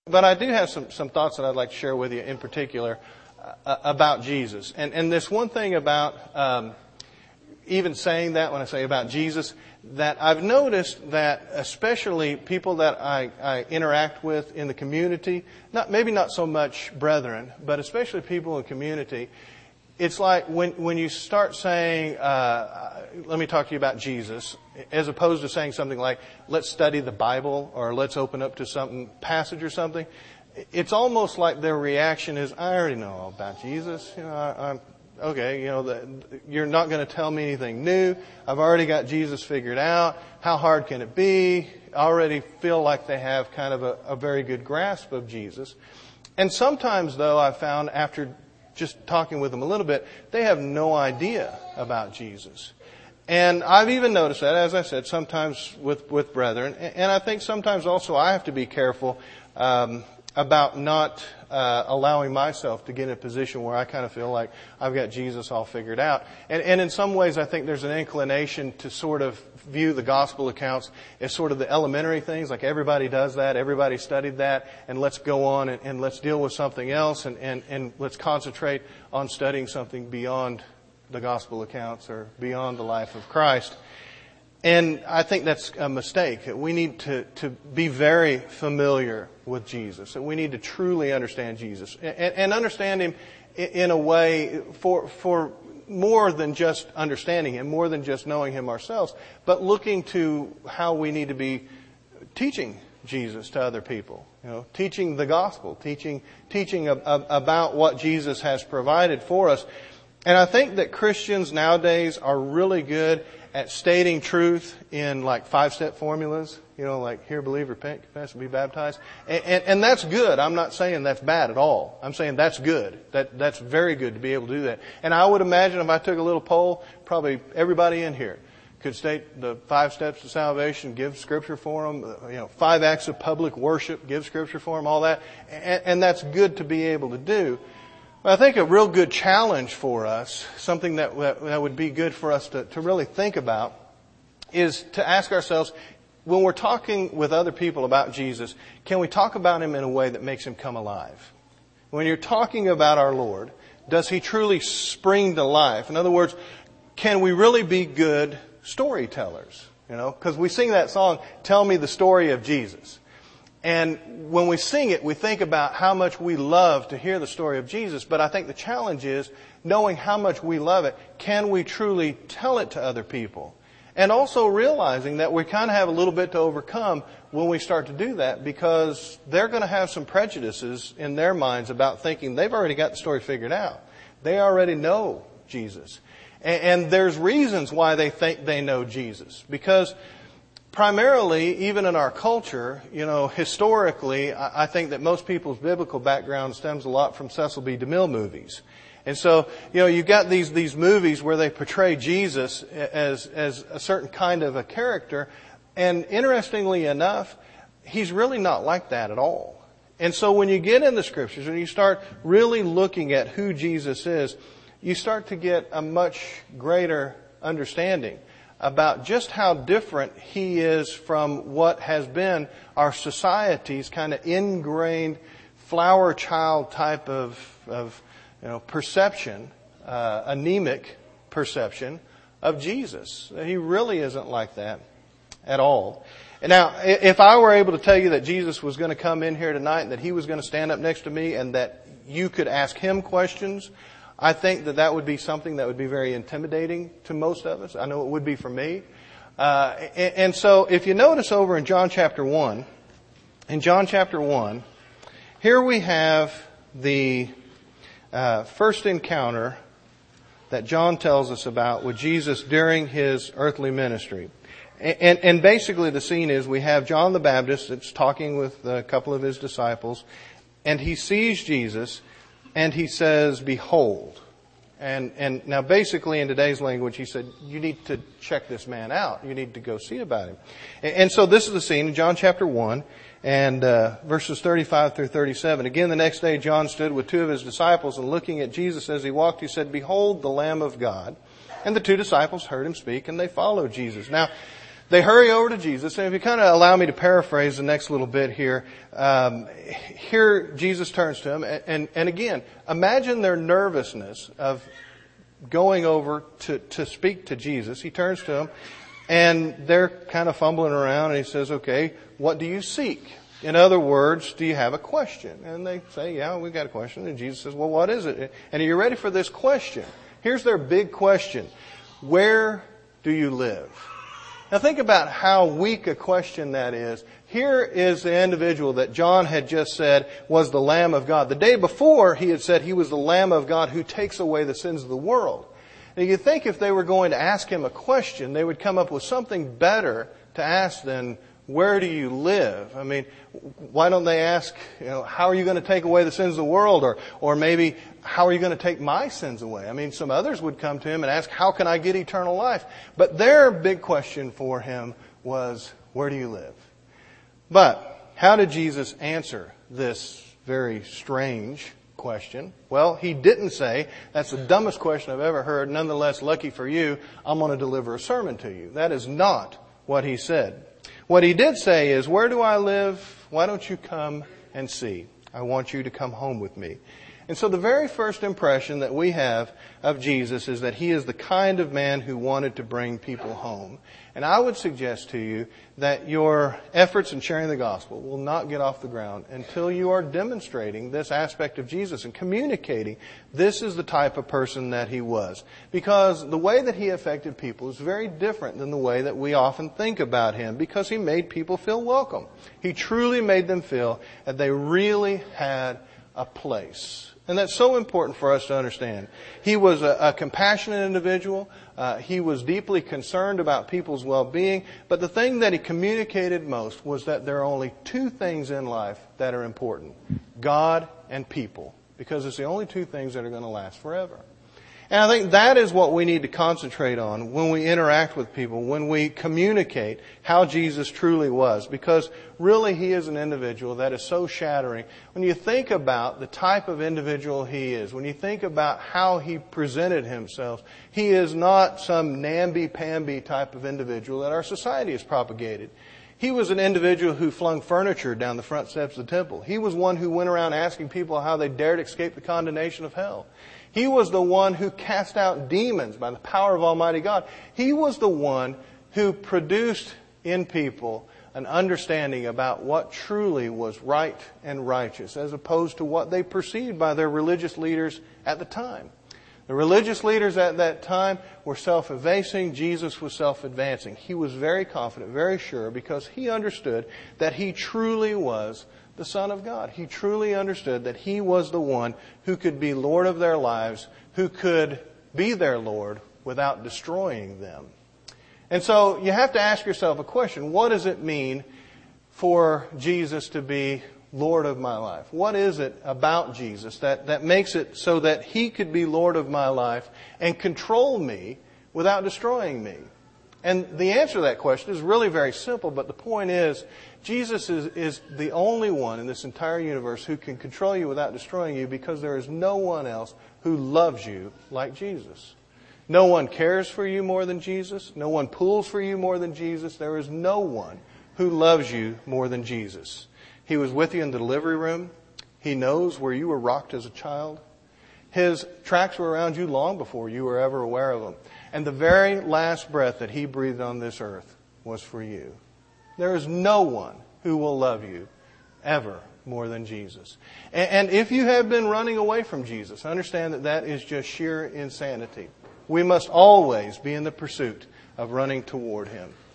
But I do have some thoughts that I'd like to share with you in particular about Jesus. And this one thing about even saying that, when I say about Jesus, that I've noticed that especially people that I interact with in the community, maybe not so much brethren, but especially people in the community, it's like when you start saying, let me talk to you about Jesus, as opposed to saying something like, let's study the Bible, or let's open up to some passage or something, it's almost like their reaction is, I already know all about Jesus. I'm okay, you're not going to tell me anything new. I've already got Jesus figured out. How hard can it be? I already feel like they have kind of a very good grasp of Jesus. And sometimes, though, I've found after just talking with them a little bit, they have no idea about Jesus. And I've even noticed that, as I said, sometimes with brethren. And I think sometimes also I have to be careful about not allowing myself to get in a position where I kind of feel like I've got Jesus all figured out. And in some ways I think there's an inclination to sort of view the gospel accounts as sort of the elementary things, like everybody does that, everybody studied that, and let's go on and let's deal with something else and let's concentrate on studying something beyond the gospel accounts or beyond the life of Christ. And I think that's a mistake. We need to be very familiar with Jesus. And we need to truly understand Jesus. And understand Him in a way for more than just understanding Him, more than just knowing Him ourselves, but looking to how we need to be teaching Jesus to other people. Teaching the gospel, teaching about what Jesus has provided for us. And I think that Christians nowadays are really good at stating truth in like 5-step formulas, like hear, believe, repent, confess, and be baptized. And that's good. I'm not saying that's bad at all. I'm saying that's good. That's very good to be able to do that. And I would imagine if I took a little poll, probably everybody in here could state the 5 steps to salvation, give scripture for them, 5 acts of public worship, give scripture for them, all that. And that's good to be able to do. I think a real good challenge for us, something that would be good for us to really think about, is to ask ourselves, when we're talking with other people about Jesus, can we talk about Him in a way that makes Him come alive? When you're talking about our Lord, does He truly spring to life? In other words, can we really be good storytellers? Because we sing that song, Tell Me the Story of Jesus. And when we sing it, we think about how much we love to hear the story of Jesus. But I think the challenge is, knowing how much we love it, can we truly tell it to other people? And also realizing that we kind of have a little bit to overcome when we start to do that, because they're going to have some prejudices in their minds about thinking they've already got the story figured out. They already know Jesus. And there's reasons why they think they know Jesus. Because primarily, even in our culture, historically, I think that most people's biblical background stems a lot from Cecil B. DeMille movies. And so, you've got these movies where they portray Jesus as a certain kind of a character. And interestingly enough, He's really not like that at all. And so when you get in the Scriptures and you start really looking at who Jesus is, you start to get a much greater understanding about just how different He is from what has been our society's kind of ingrained flower child type of perception, anemic perception of Jesus. He really isn't like that at all. And now, if I were able to tell you that Jesus was going to come in here tonight and that He was going to stand up next to me and that you could ask Him questions, I think that would be something that would be very intimidating to most of us. I know it would be for me. And so if you notice over in John chapter 1, here we have the first encounter that John tells us about with Jesus during His earthly ministry. And basically the scene is we have John the Baptist that's talking with a couple of his disciples, and he sees Jesus, and he says, "Behold." And now basically in today's language, he said, you need to check this man out. You need to go see about him. And so this is the scene in John chapter 1 and verses 35 through 37. Again, the next day John stood with 2 of his disciples, and looking at Jesus as He walked, he said, "Behold the Lamb of God." And the 2 disciples heard Him speak, and they followed Jesus. Now, They hurry over to Jesus, and if you kind of allow me to paraphrase the next little bit here, here Jesus turns to them, and again, imagine their nervousness of going over to speak to Jesus. He turns to them, and they're kind of fumbling around, and he says, okay, what do you seek? In other words, do you have a question? And they say, yeah, we've got a question. And Jesus says, well, what is it? And are you ready for this question? Here's their big question. Where do you live? Now think about how weak a question that is. Here is the individual that John had just said was the Lamb of God. The day before, he had said he was the Lamb of God who takes away the sins of the world. And you'd think if they were going to ask him a question, they would come up with something better to ask than, where do you live? I mean, why don't they ask, how are you going to take away the sins of the world? Or maybe, how are you going to take my sins away? I mean, some others would come to him and ask, how can I get eternal life? But their big question for him was, where do you live? But how did Jesus answer this very strange question? Well, he didn't say, that's the dumbest question I've ever heard. Nonetheless, lucky for you, I'm going to deliver a sermon to you. That is not what he said. What he did say is, where do I live? Why don't you come and see? I want you to come home with me. And so the very first impression that we have of Jesus is that he is the kind of man who wanted to bring people home. And I would suggest to you that your efforts in sharing the gospel will not get off the ground until you are demonstrating this aspect of Jesus and communicating this is the type of person that he was. Because the way that he affected people is very different than the way that we often think about him, because he made people feel welcome. He truly made them feel that they really had a place. And that's so important for us to understand. He was a compassionate individual. He was deeply concerned about people's well-being. But the thing that he communicated most was that there are only two things in life that are important: God and people. Because it's the only two things that are going to last forever. And I think that is what we need to concentrate on when we interact with people, when we communicate how Jesus truly was. Because really he is an individual that is so shattering. When you think about the type of individual he is, when you think about how he presented himself, he is not some namby-pamby type of individual that our society has propagated. He was an individual who flung furniture down the front steps of the temple. He was one who went around asking people how they dared escape the condemnation of hell. He was the one who cast out demons by the power of Almighty God. He was the one who produced in people an understanding about what truly was right and righteous, as opposed to what they perceived by their religious leaders at the time. The religious leaders at that time were self-effacing. Jesus was self-advancing. He was very confident, very sure, because he understood that he truly was the Son of God. He truly understood that he was the one who could be Lord of their lives, who could be their Lord without destroying them. And so you have to ask yourself a question. What does it mean for Jesus to be Lord of my life? What is it about Jesus that makes it so that he could be Lord of my life and control me without destroying me? And the answer to that question is really very simple, but the point is, Jesus is the only one in this entire universe who can control you without destroying you, because there is no one else who loves you like Jesus. No one cares for you more than Jesus. No one pulls for you more than Jesus. There is no one who loves you more than Jesus. He was with you in the delivery room. He knows where you were rocked as a child. His tracks were around you long before you were ever aware of them. And the very last breath that he breathed on this earth was for you. There is no one who will love you ever more than Jesus. And if you have been running away from Jesus, understand that that is just sheer insanity. We must always be in the pursuit of running toward him.